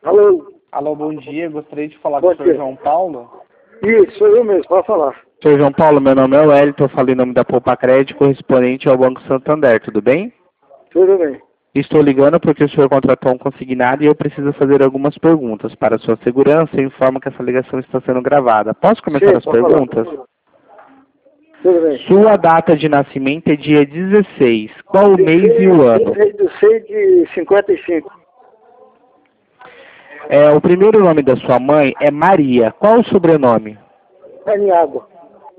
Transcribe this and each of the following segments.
Alô? Alô, bom dia. Gostaria de falar Bom com o senhor dia. João Paulo. Isso, sou eu mesmo, pode falar. Senhor João Paulo, meu nome é Wellington, eu falo em nome da Poupa Crédito, correspondente ao Banco Santander, tudo bem? Tudo bem. Estou ligando porque o senhor contratou um consignado e eu preciso fazer algumas perguntas. Para sua segurança, eu informo que essa ligação está sendo gravada. Posso começar Sim, as pode perguntas? falar. Tudo bem. Sua data de nascimento é dia 16. Qual o mês e o ano? 16 de 55. O primeiro nome da sua mãe é Maria. Qual o sobrenome? Paniágua.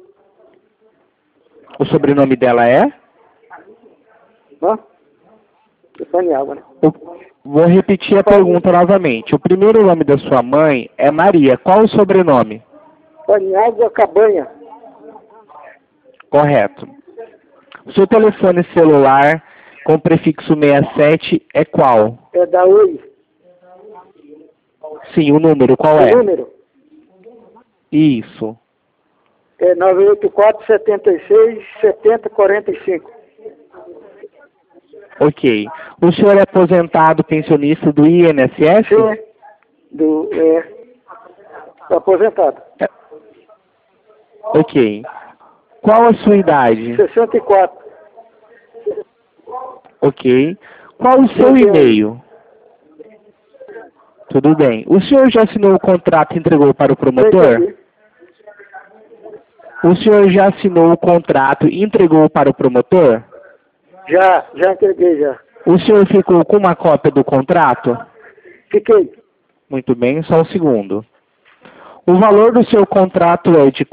O sobrenome dela é? Hã? Paniágua, né? Vou repetir a pergunta novamente. O primeiro nome da sua mãe é Maria. Qual o sobrenome? Paniágua Cabanha. Correto. O seu telefone celular com prefixo 67 é qual? É da Oi. Sim, o número, qual O é? número Isso. é 984 76 70 45. Ok. O senhor é aposentado pensionista do INSS? Sim. Aposentado. Ok. Qual a sua idade? 64. Ok. Qual o seu e-mail? Tudo bem. O senhor já assinou o contrato e entregou para o promotor? Entendi. O senhor já assinou o contrato e entregou para o promotor? Já entreguei já. O senhor ficou com uma cópia do contrato? Fiquei. Muito bem, só um segundo. O valor do seu contrato é de R$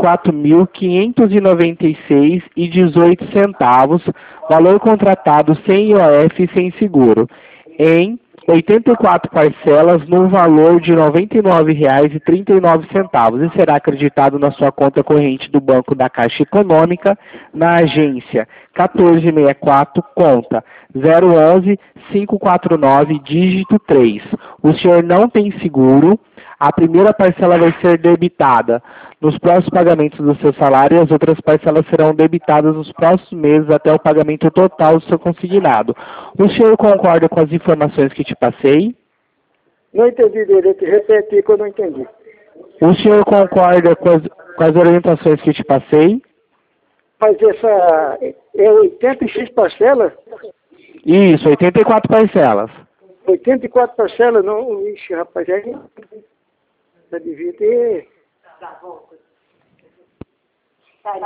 4.596,18, valor contratado sem IOF e sem seguro, em 84 parcelas no valor de R$ 99,39 e será acreditado na sua conta corrente do Banco da Caixa Econômica, na agência 1464, conta 011-549, dígito 3. O senhor não tem seguro. A primeira parcela vai ser debitada nos próximos pagamentos do seu salário e as outras parcelas serão debitadas nos próximos meses até o pagamento total do seu consignado. O senhor concorda com as informações que te passei? Não entendi direito. Repete que eu não entendi. O senhor concorda com as orientações que te passei? Mas essa é 86 parcelas? Isso, 84 parcelas. 84 parcelas? Não, ixi, rapaz, aí já devia ter.